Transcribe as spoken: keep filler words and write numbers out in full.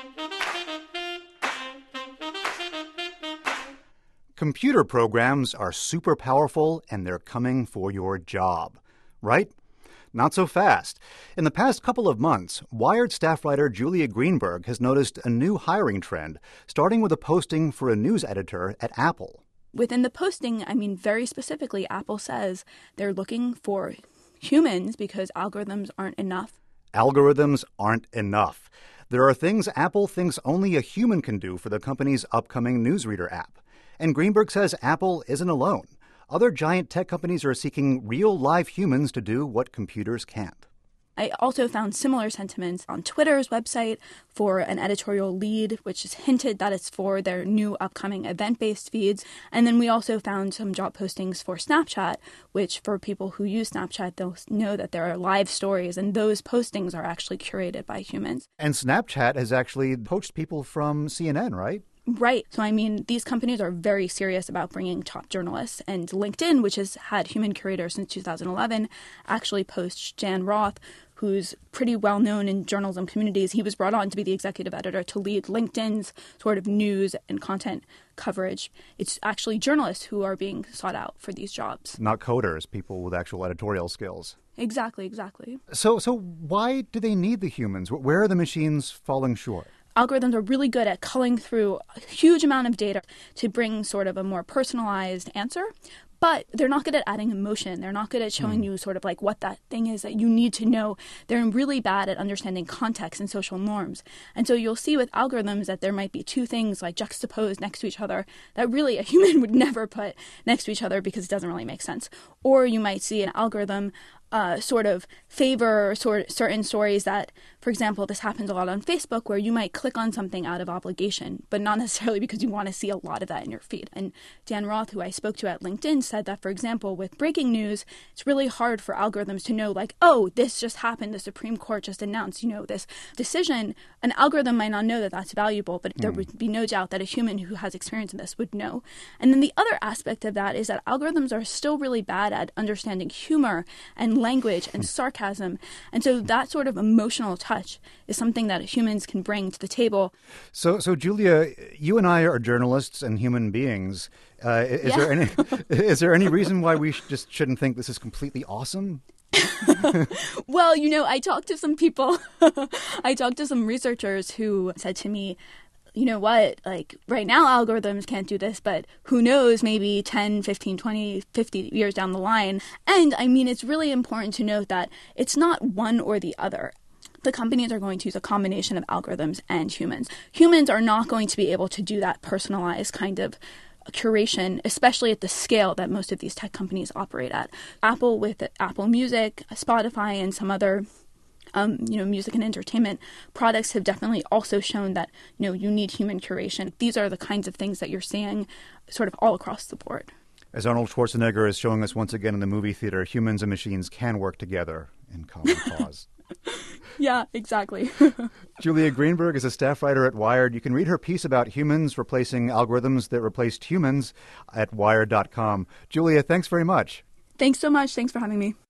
Computer programs are super powerful and they're coming for your job, right? Not so fast. In the past couple of months, Wired staff writer Julia Greenberg has noticed a new hiring trend, starting with a posting for a news editor at Apple. Within the posting, I mean, very specifically, Apple says they're looking for humans because algorithms aren't enough. Algorithms aren't enough. There are things Apple thinks only a human can do for the company's upcoming newsreader app. And Greenberg says Apple isn't alone. Other giant tech companies are seeking real live humans to do what computers can't. I also found similar sentiments on Twitter's website for an editorial lead, which is hinted that it's for their new upcoming event-based feeds. And then we also found some job postings for Snapchat, which for people who use Snapchat, they'll know that there are live stories, and those postings are actually curated by humans. And Snapchat has actually poached people from C N N, right? Right. So, I mean, these companies are very serious about bringing top journalists. And LinkedIn, which has had human curators since two thousand eleven, actually posts Jan Roth, who's pretty well known in journalism communities. He was brought on to be the executive editor to lead LinkedIn's sort of news and content coverage. It's actually journalists who are being sought out for these jobs. Not coders, people with actual editorial skills. Exactly, exactly. So, so why do they need the humans? Where are the machines falling short? Algorithms are really good at culling through a huge amount of data to bring sort of a more personalized answer, but they're not good at adding emotion. They're not good at showing mm. you sort of like what that thing is that you need to know. They're really bad at understanding context and social norms. And so you'll see with algorithms that there might be two things like juxtaposed next to each other that really a human would never put next to each other because it doesn't really make sense. Or you might see an algorithm Uh, sort of favor sort certain stories that, for example, this happens a lot on Facebook where you might click on something out of obligation, but not necessarily because you want to see a lot of that in your feed. And Dan Roth, who I spoke to at LinkedIn, said that, for example, with breaking news, it's really hard for algorithms to know, like, oh, this just happened. The Supreme Court just announced, you know, this decision. An algorithm might not know that that's valuable, but mm. there would be no doubt that a human who has experience in this would know. And then the other aspect of that is that algorithms are still really bad at understanding humor and language and sarcasm. And so that sort of emotional touch is something that humans can bring to the table. So, so Julia, you and I are journalists and human beings. Uh, is yeah. there any is there any reason why we sh- just shouldn't think this is completely awesome? Well, you know, I talked to some people. I talked to some researchers who said to me, you know what, like right now algorithms can't do this, but who knows, maybe ten, fifteen, twenty, fifty years down the line. And I mean, it's really important to note that it's not one or the other. The companies are going to use a combination of algorithms and humans. Humans are not going to be able to do that personalized kind of curation, especially at the scale that most of these tech companies operate at. Apple with Apple Music, Spotify, and some other Um, you know, music and entertainment products have definitely also shown that, you know, you need human curation. These are the kinds of things that you're seeing sort of all across the board. As Arnold Schwarzenegger is showing us once again in the movie theater, humans and machines can work together in common cause. Yeah, exactly. Julia Greenberg is a staff writer at Wired. You can read her piece about humans replacing algorithms that replaced humans at wired dot com. Julia, thanks very much. Thanks so much. Thanks for having me.